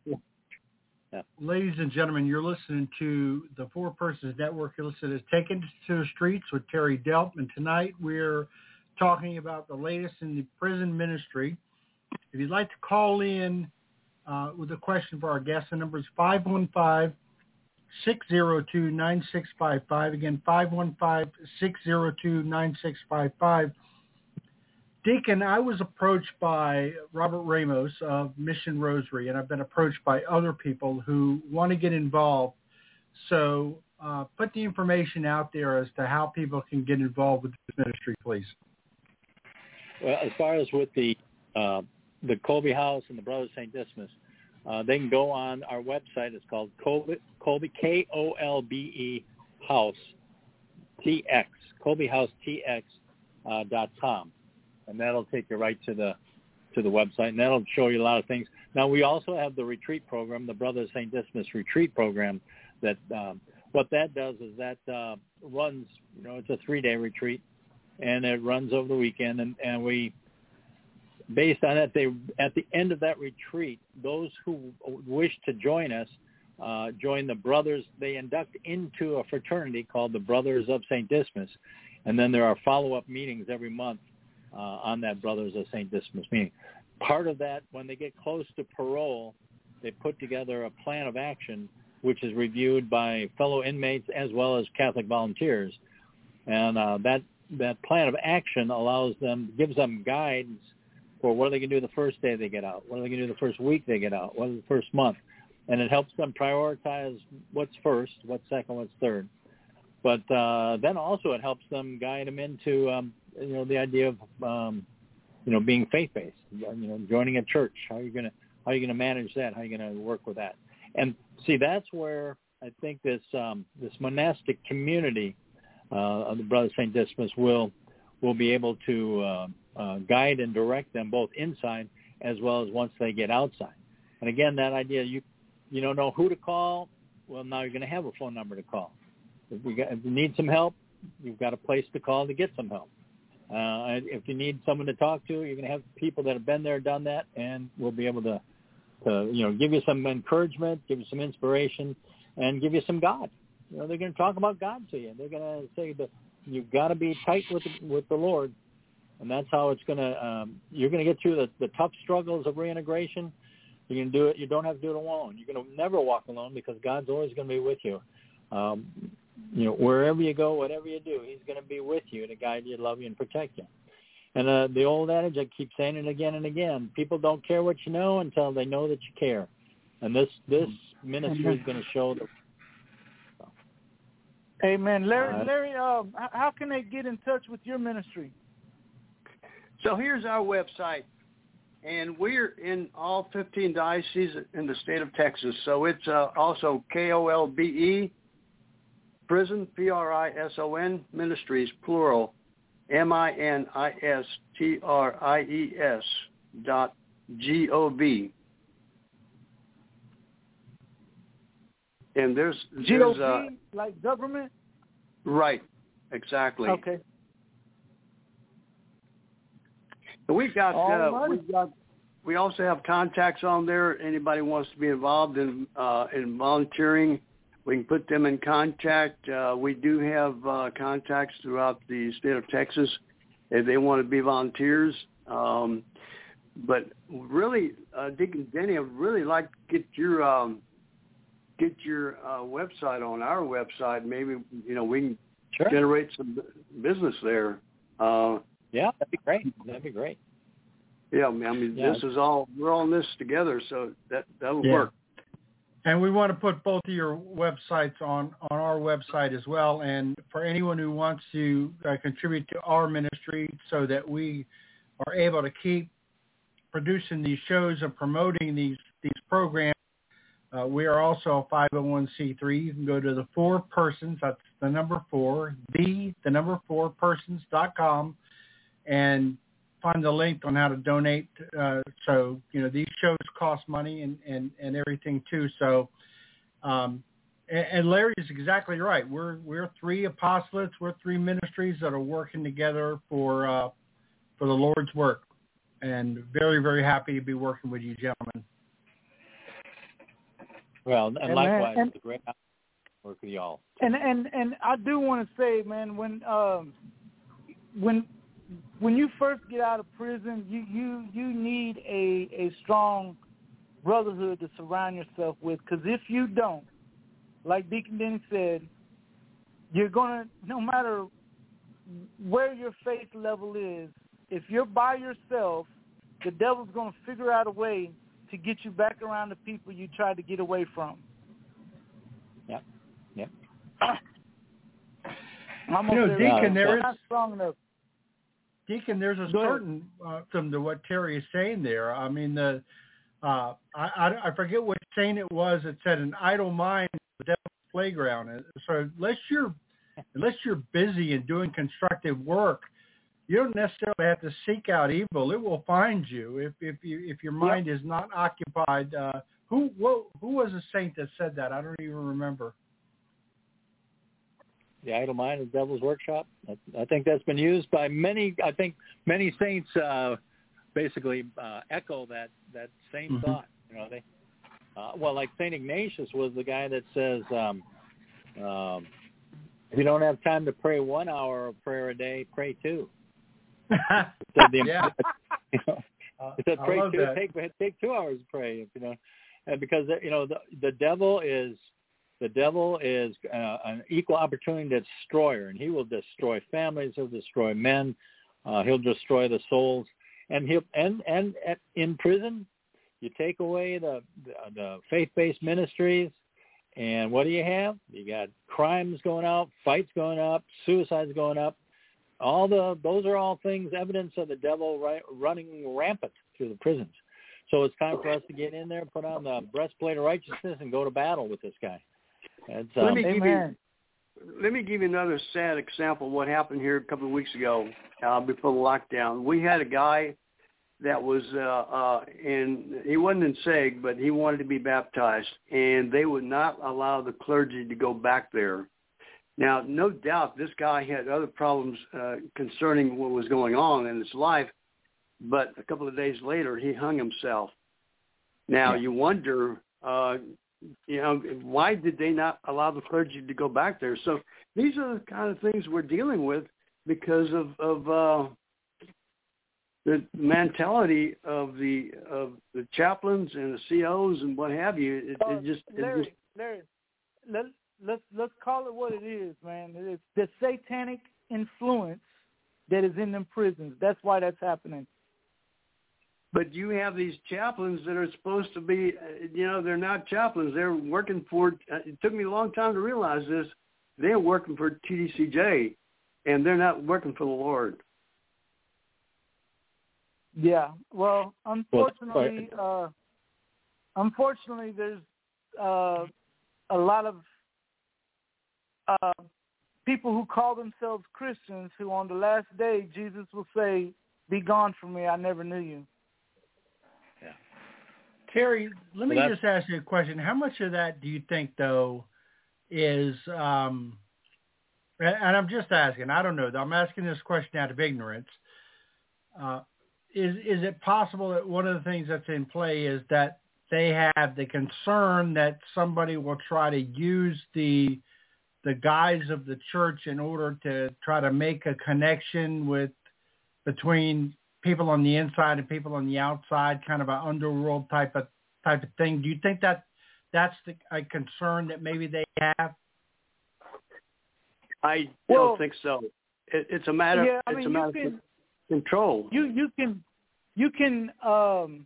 Yeah.
ladies and gentlemen, you're listening to the Four Persons Network. You're listening to Taken to the Streets with Terry Delp, and tonight we're talking about the latest in the prison ministry. If you'd like to call in uh, with a question for our guest, the number is five one five, six zero two, nine six five five. Again, five one five, six zero two, nine six five five. Deacon, I was approached by Robert Ramos of Mission Rosary, and I've been approached by other people who want to get involved. So uh, put the information out there as to how people can get involved with this ministry, please.
well, as far as with the uh, the Colby House and the Brothers Saint Dismas, uh, they can go on our website. It's called Colby, Colby K O L B E House T X Colby House T X uh, dot com. And that'll take you right to the to the website, and that'll show you a lot of things. Now, we also have the retreat program, the Brothers Saint Dismas retreat program. That um, what that does is that uh, runs, you know, it's a three-day retreat, and it runs over the weekend. And, and we, based on that, they at the end of that retreat, those who wish to join us, uh, join the Brothers. They induct into a fraternity called the Brothers of Saint Dismas, and then there are follow-up meetings every month. uh, on that Brothers of Saint Dismas meeting. Part of that, when they get close to parole, they put together a plan of action, which is reviewed by fellow inmates as well as Catholic volunteers. And uh, that that plan of action allows them, gives them guidance for what are they going to do the first day they get out, what are they going to do the first week they get out, what is the first month. And it helps them prioritize what's first, what's second, what's third. But uh, then also it helps them guide them into, um, you know, the idea of, um, you know, being faith-based, you know, joining a church. How are you going to how are you going to manage that? How are you going to work with that? And see, that's where I think this um, this monastic community uh, of the Brothers of Saint Dismas will will be able to uh, uh, guide and direct them both inside as well as once they get outside. And again, that idea, you you don't know who to call. Well, now you're going to have a phone number to call. If, we got, if you need some help, you've got a place to call to get some help. Uh, if you need someone to talk to, you're going to have people that have been there, done that, and will be able to, to, you know, give you some encouragement, give you some inspiration, and give you some God. You know, they're going to talk about God to you. They're going to say that you've got to be tight with the, with the Lord, and that's how it's going to. Um, you're going to get through the, the tough struggles of reintegration. You can do it. You don't have to do it alone. You're going to never walk alone because God's always going to be with you. Um, you know, wherever you go, whatever you do, He's going to be with you to guide you, love you, and protect you. And uh, the old adage, I keep saying it again and again: people don't care what you know until they know that you care. And this this ministry is going to show that. So.
Amen. Larry,
Uh,
Larry, um, how can they get in touch with your ministry?
So here's our website, and we're in all fifteen dioceses in the state of Texas. So it's uh, also K O L B E, Prison, P R I S O N, Ministries, plural, M I N I S T R I E S dot G O V. And there's,
G O
there's
V,
uh,
like government?
right, exactly.
Okay.
And we've got,
All
uh,
right.
we've got, we also have contacts on there. Anybody wants to be involved in uh, in volunteering, we can put them in contact. Uh, we do have uh, contacts throughout the state of Texas if they want to be volunteers. Um, but really, uh, Deacon Denny, I'd really like to get your um, get your uh, website on our website. Maybe you know we can
Sure.
generate some business there. Uh,
Yeah, that'd be great. That'd be great.
Yeah, I mean,
Yeah.
this is all, we're all in this together, so that, that'll
Yeah.
work.
And we want to put both of your websites on, on our website as well. And for anyone who wants to uh, contribute to our ministry so that we are able to keep producing these shows and promoting these, these programs, uh, we are also a five oh one c three. You can go to the four persons, that's the number four, the, the number four persons dot com, and find the link on how to donate. Uh, so, you know, these shows cost money and, and, and everything too. So, um, and, and Larry is exactly right. We're, we're three apostolates. We're three ministries that are working together for, uh, for the Lord's work, and very, very happy to be working with you gentlemen.
Well, and,
And
likewise,
man, and-
it's a great work with y'all.
And and and I do want to say, man, when um, when when you first get out of prison, you you you need a a strong brotherhood to surround yourself with. Because if you don't, like Deacon Denny said, you're gonna, no matter where your faith level is, if you're by yourself, the devil's gonna figure out a way to get you back around the people you tried to get away from.
Yep. Yep.
I'm
You know,
over
Deacon,
there
there is-
not strong enough.
Deacon, there's a
Go ahead.
certain uh, to what Terry is saying there. I mean, the uh, I, I, I forget what saying it was. It said, "An idle mind is the devil's playground." And so unless you're unless you're busy and doing constructive work, you don't necessarily have to seek out evil. It will find you if if you, if your mind is not occupied. Uh, who what, who was a saint that said that? I don't even remember.
The idle mind is the devil's workshop. I, I think that's been used by many. I think many saints uh, basically uh, echo that that same
Mm-hmm.
thought. You know, they uh, well, like Saint Ignatius was the guy that says, um, um, if you don't have time to pray one hour of prayer a day, pray two. said the,
yeah.
you know,
Uh,
it said
I
pray
love
two,
that.
take take two hours to pray, you know, and because you know the the devil is the devil is uh, an equal opportunity destroyer, and he will destroy families, he'll destroy men, uh, he'll destroy the souls, and he'll and and at, in prison, you take away the the, the faith-based ministries. And what do you have? You got crimes going up, fights going up, suicides going up. All the those are all things, evidence of the devil right, running rampant through the prisons. So it's time for us to get in there, put on the breastplate of righteousness, and go to battle with this guy. It's, um,
let me give
Amen.
you let me give you another sad example of what happened here a couple of weeks ago uh, before the lockdown. We had a guy that was uh, uh, in, he wasn't in S E G, but he wanted to be baptized, and they would not allow the clergy to go back there. Now, no doubt this guy had other problems uh, concerning what was going on in his life, but a couple of days later, he hung himself. Now, you wonder, uh, you know, why did they not allow the clergy to go back there? So these are the kind of things we're dealing with because of, of uh, the mentality of the of the chaplains and the C Os and what have you. It,
Uh,
it just, it
Larry,
just
Larry, let, let's let's call it what it is, man. It's the satanic influence that is in them prisons. That's why that's happening.
But you have these chaplains that are supposed to be, uh, you know, they're not chaplains. They're working for, uh, it took me a long time to realize this, they're working for T D C J, and they're not working for the Lord.
Yeah. Well, unfortunately, uh, unfortunately, there's uh, a lot of uh, people who call themselves Christians who on the last day, Jesus will say, "Be gone from me, I never knew you."
Terry, let me
Well,
just ask you a question. How much of that do you think, though, is, um, and I'm just asking, I don't know, I'm asking this question out of ignorance. Uh, is is it possible that one of the things that's in play is that they have the concern that somebody will try to use the the guise of the church in order to try to make a connection with between people on the inside and people on the outside, kind of an underworld type of type of thing? Do you think that that's the, a concern that maybe they have?
I
Well,
don't think so. It, it's a matter.
Yeah, I
it's
mean,
a
you
matter
can,
of control.
You you can you can um,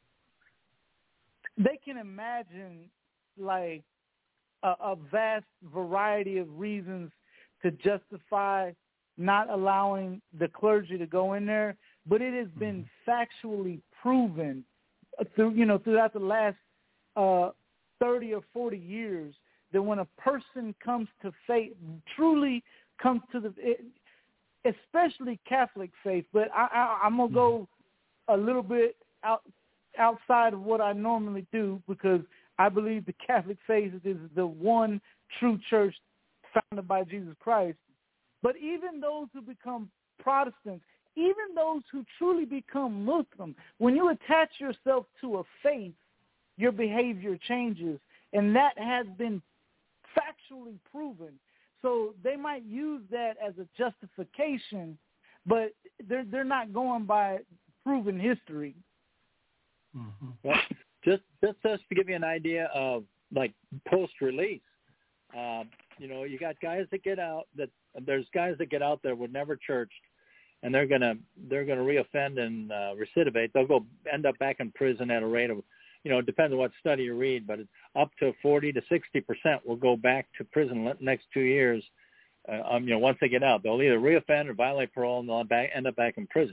they can imagine like a, a vast variety of reasons to justify not allowing the clergy to go in there, but it has been factually proven through you know throughout the last uh, thirty or forty years that when a person comes to faith, truly comes to the, it, especially Catholic faith, but I, I, I'm gonna go a little bit out outside of what I normally do because I believe the Catholic faith is the one true church founded by Jesus Christ. But even those who become Protestants, even those who truly become Muslim, when you attach yourself to a faith, your behavior changes, and that has been factually proven. So they might use that as a justification, but they're they're not going by proven history.
Mm-hmm.
Well, just just just to give you an idea of like post-release, uh, you know, you got guys that get out that there's guys that get out there were never churched, and they're gonna they're gonna reoffend and uh, recidivate. They'll go end up back in prison at a rate of, you know, it depends on what study you read, but it's up to forty to sixty percent will go back to prison the next two years. Uh, um, you know, once they get out, they'll either reoffend or violate parole, and they'll back, end up back in prison.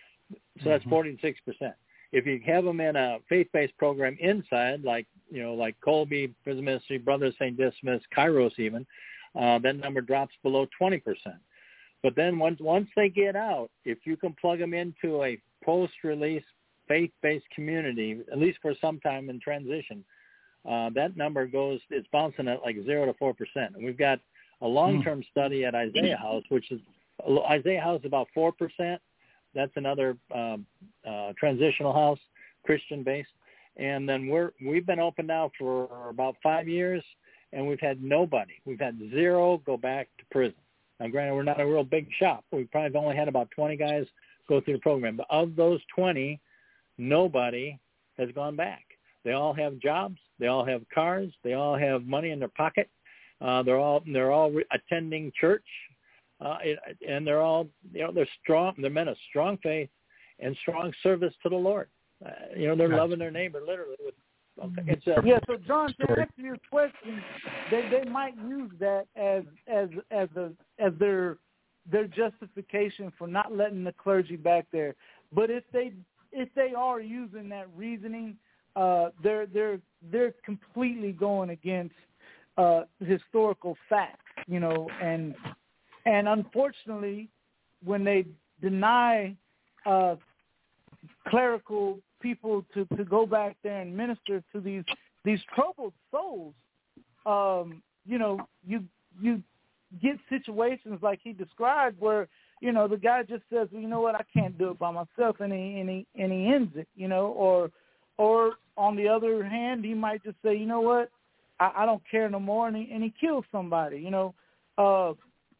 So that's forty to sixty percent. If you have them in a faith-based program inside, like, you know, like Colby, Prison Ministry, Brothers Saint Dismas, Kairos even, uh, that number drops below twenty percent. But then once once they get out, if you can plug them into a post-release faith-based community, at least for some time in transition, uh, that number goes, it's bouncing at like zero to four percent. And we've got a long-term study at Isaiah House, which is, Isaiah House is about four percent. That's another um, uh, transitional house, Christian-based. And then we're, we've been open now for about five years, and we've had nobody. We've had zero go back to prison. Now, granted, we're not a real big shop. We've probably only had about twenty guys go through the program. But of those twenty, nobody has gone back. They all have jobs. They all have cars. They all have money in their pocket. Uh, they're all they're all re- attending church, uh, and they're all you know they're strong. They're men of strong faith and strong service to the Lord. Uh, you know, they're loving their neighbor literally. With it's a,
yeah. So John, to answer your question, they they might use that as as as a as their their justification for not letting the clergy back there. But if they if they are using that reasoning, uh, they're they're they're completely going against uh, historical facts, you know, and and unfortunately, when they deny uh, clerical people to, to go back there and minister to these these troubled souls, um, you know, you you get situations like he described where, you know, the guy just says, well, you know what, I can't do it by myself, and he and he and he ends it, you know, or or on the other hand, he might just say, you know what, I, I don't care no more, and he and he kills somebody, you know. Uh,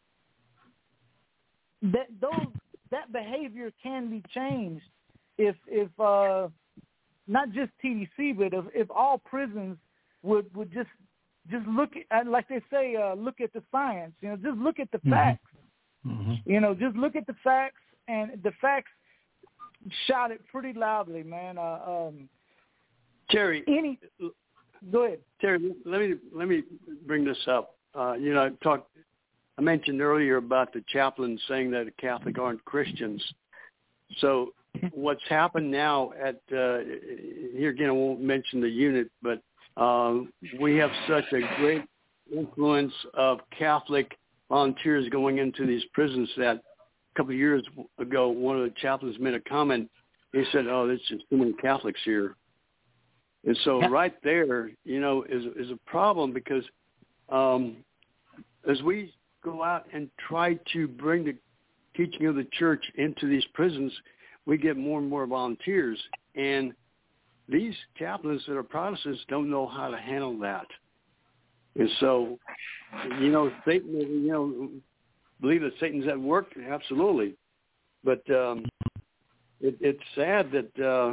that those that behavior can be changed if if uh, not just T D C, but if, if all prisons would, would just just look at, like they say, uh, look at the science. You know, just look at the mm-hmm. facts. Mm-hmm. You know, just look at the facts, and the facts shout it pretty loudly, man. Uh, um,
Terry,
any go ahead.
Terry, let me let me bring this up. Uh, you know, I talked. I mentioned earlier about the chaplains saying that the Catholic aren't Christians. So what's happened now at uh, here again, I won't mention the unit, but um, we have such a great influence of Catholic volunteers going into these prisons that a couple of years ago, one of the chaplains made a comment. He said, "Oh, there's just too many Catholics here," and so right there, you know, is is a problem because um, as we go out and try to bring the teaching of the church into these prisons, we get more and more volunteers, and these chaplains that are Protestants don't know how to handle that. And so, you know, Satan, you know, believe that Satan's at work, absolutely. But um, it, it's sad that uh,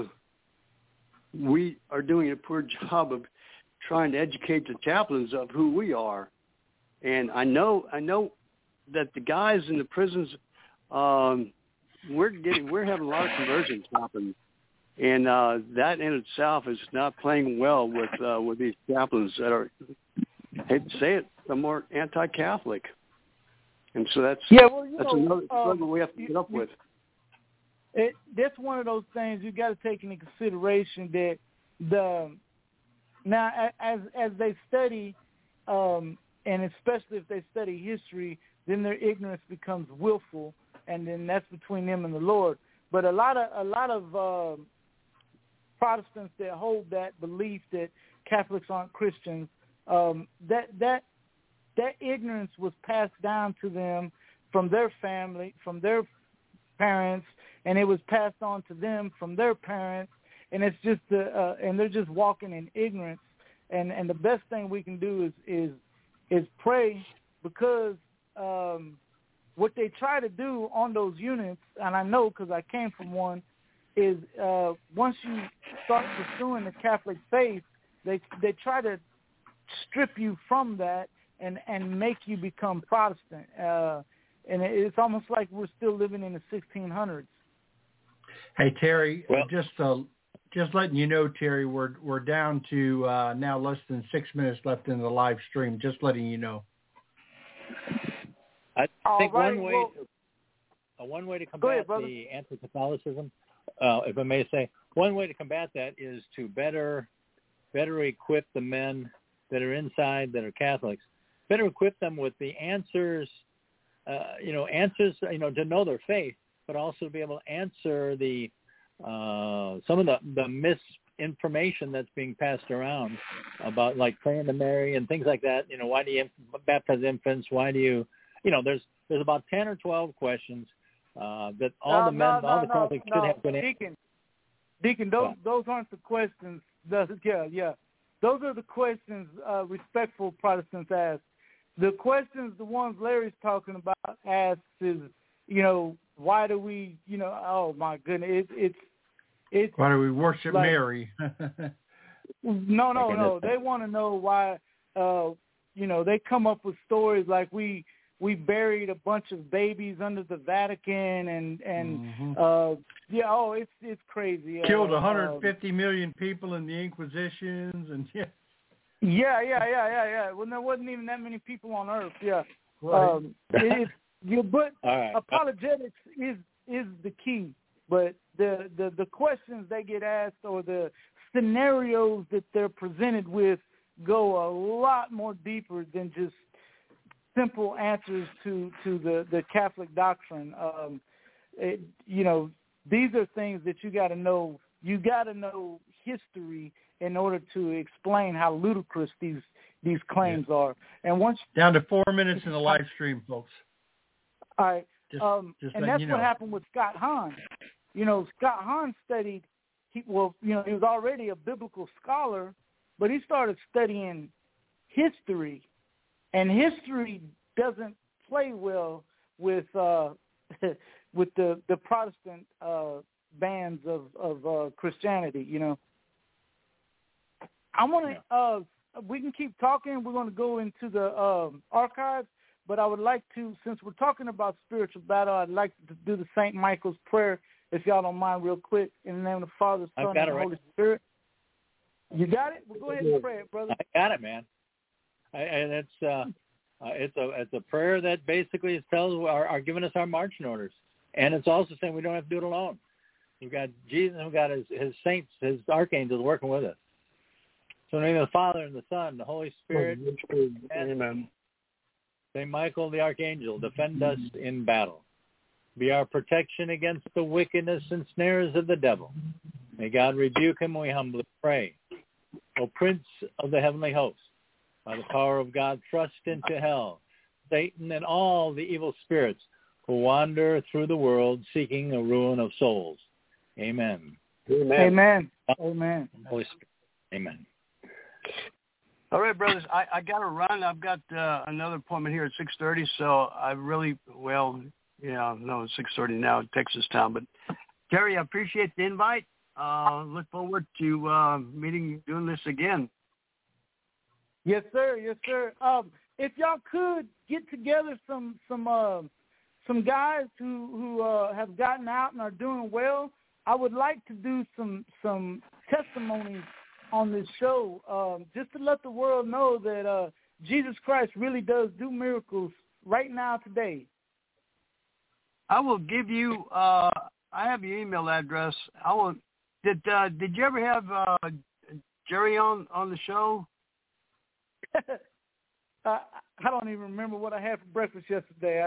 we are doing a poor job of trying to educate the chaplains of who we are. And I know, I know that the guys in the prisons, um, we're getting, we're having a lot of conversions happen, and uh, that in itself is not playing well with uh, with these chaplains that are, I hate to say it, they're more anti-Catholic, and so that's
yeah, well, you
that's
know,
another struggle
um,
we have to
you,
get up
you,
with.
It, that's one of those things you got to take into consideration that the now as as they study. Um, And especially if they study history, then their ignorance becomes willful, and then that's between them and the Lord. But a lot of a lot of uh, Protestants that hold that belief that Catholics aren't Christians, um, that that that ignorance was passed down to them from their family, from their parents, and it was passed on to them from their parents, and it's just the, uh, and they're just walking in ignorance. And and the best thing we can do is is is pray, because um, what they try to do on those units, and I know because I came from one, is uh, once you start pursuing the Catholic faith, they they try to strip you from that and, and make you become Protestant. Uh, and it's almost like we're still living in the sixteen hundreds.
Hey, Terry,
well,
just uh, just letting you know, Terry, we're we're down to uh, now less than six minutes left in the live stream. Just letting you know.
I think
right,
one way
well,
to, uh, one way to
go
combat
ahead,
the anti-Catholicism, uh, if I may say, one way to combat that is to better better equip the men that are inside that are Catholics, better equip them with the answers, uh, you know, answers, you know, to know their faith, but also to be able to answer the uh, some of the, the misinformation that's being passed around about, like, praying to Mary and things like that. You know, why do you baptize infants? Why do you, you know, there's there's about ten or twelve questions uh, that all
no,
the men,
no,
all
no,
the Catholics
no,
should
no.
have been
Deacon, Deacon, those
yeah.
those aren't the questions. Those, yeah, yeah, those are the questions uh, respectful Protestants ask. The questions, the ones Larry's talking about, asks is, you know, why do we, you know, oh my goodness, it, it's it's.
Why do we worship
like,
Mary?
no, no, no. They want to know why. Uh, you know, they come up with stories like we we buried a bunch of babies under the Vatican, and and
mm-hmm.
uh, yeah, oh, it's it's crazy.
Killed
uh,
one hundred fifty
uh,
million people in the Inquisitions, and yeah.
Yeah, yeah, yeah, yeah, yeah. When there wasn't even that many people on Earth, yeah.
Right.
Um, it, you, but
right.
apologetics is is the key. But the, the the questions they get asked or the scenarios that they're presented with go a lot more deeper than just simple answers to, to the, the Catholic doctrine. Um, it, you know, these are things that you got to know. You got to know history in order to explain how ludicrous these these claims yeah. are. And once
down to four minutes in the live stream, folks.
All right,
just,
um,
just
and that's
you
what
know.
happened with Scott Hahn. You know, Scott Hahn studied. He, well, you know, he was already a biblical scholar, but he started studying history, and history doesn't play well with uh, with the the Protestant uh, bands of of uh, Christianity. You know. I want to. Uh, we can keep talking. We're going to go into the um, archives, but I would like to, since we're talking about spiritual battle, I'd like to do the Saint Michael's prayer, if y'all don't mind, real quick, in the name of the Father, Son, and the
right.
Holy Spirit. You got it? Well, go ahead and pray it, brother.
I got it, man. I, and it's uh, uh, it's a it's a prayer that basically tells are, are giving us our marching orders, and it's also saying we don't have to do it alone. We've got Jesus, we've got his, his saints, his archangels working with us. So in the name of the Father, and the Son, and the Holy Spirit,
Amen.
Saint Michael the Archangel, defend us in battle. Be our protection against the wickedness and snares of the devil. May God rebuke him, we humbly pray. O Prince of the heavenly host, by the power of God, thrust into hell Satan and all the evil spirits who wander through the world seeking a ruin of souls. Amen.
Amen.
Amen. Amen.
Holy Spirit. Amen.
All right, brothers, I, I got to run. I've got uh, another appointment here at six thirty, so I really, well, yeah, no, it's six thirty now in Texas time. But, Terry, I appreciate the invite. Uh, look forward to uh, meeting, doing this again.
Yes, sir. Yes, sir. Um, if y'all could get together some some uh, some guys who who uh, have gotten out and are doing well, I would like to do some some testimonies on this show, um, just to let the world know that uh, Jesus Christ really does do miracles right now today.
I will give you. Uh, I have your email address. I will. Did uh, Did you ever have uh, Jerry on on the show?
uh, I don't even remember what I had for breakfast yesterday.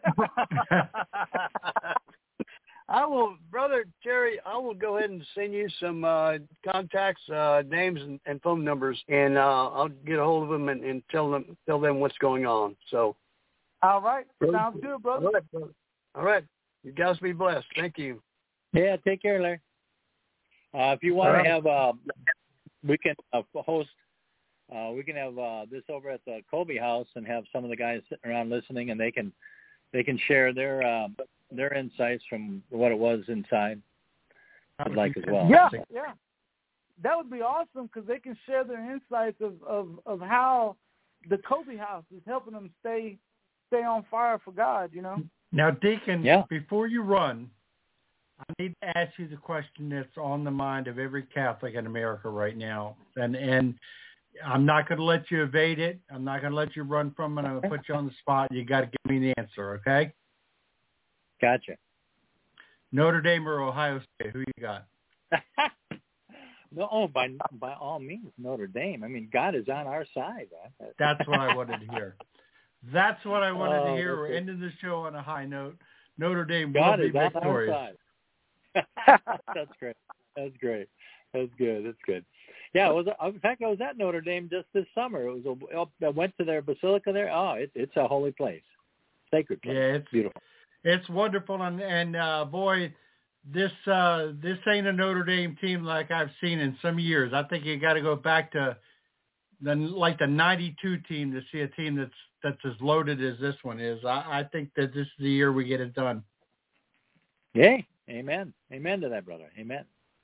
I will, brother Jerry. I will go ahead and send you some uh, contacts, uh, names, and, and phone numbers, and uh, I'll get a hold of them and, and tell them tell them what's going on. So,
all right, sounds good, brother.
All right, brother. All right, you guys be blessed. Thank you.
Yeah, take care, Larry. Uh, if you want
right.
to have, uh, we can uh, host. Uh, we can have uh, this over at the Colby House and have some of the guys sitting around listening, and they can they can share their uh, their insights from what it was inside. I'd like as well.
Yeah, yeah, that would be awesome because they can share their insights of, of, of how the Colby House is helping them stay stay on fire for God. You know.
Now, Deacon,
yeah.
before you run, I need to ask you the question that's on the mind of every Catholic in America right now, and and. I'm not going to let you evade it. I'm not going to let you run from it. I'm going to put you on the spot. You got to give me the answer, okay?
Gotcha.
Notre Dame or Ohio State? Who you got?
No, oh, by by all means, Notre Dame. I mean, God is on our side. Man.
That's what I wanted to hear. That's what I wanted
oh,
to hear. We're
it.
ending the show on a high note. Notre Dame
God
will
is
be
on
victorious.
Our side. That's great. That's great. That's good. That's good. Yeah, it was. In fact, I was at Notre Dame just this summer. It was. A, I went to their basilica there. Oh, it, it's a holy place, sacred place.
Yeah, it's
beautiful.
It's wonderful, and and uh, boy, this uh, this ain't a Notre Dame team like I've seen in some years. I think you got to go back to the like the ninety-two team to see a team that's that's as loaded as this one is. I, I think that this is the year we get it done.
Yay. Amen. Amen to that, brother. Amen.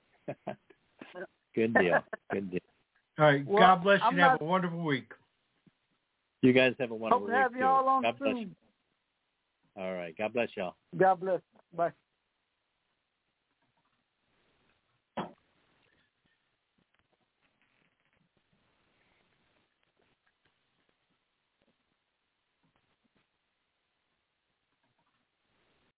Good deal. Good deal.
All right.
Well,
God bless you
I'm
and have
not-
a wonderful week.
You guys have a wonderful
Hope to have
week,
you all
too.
on
God bless
soon.
you. All right. God bless y'all.
God bless. Bye.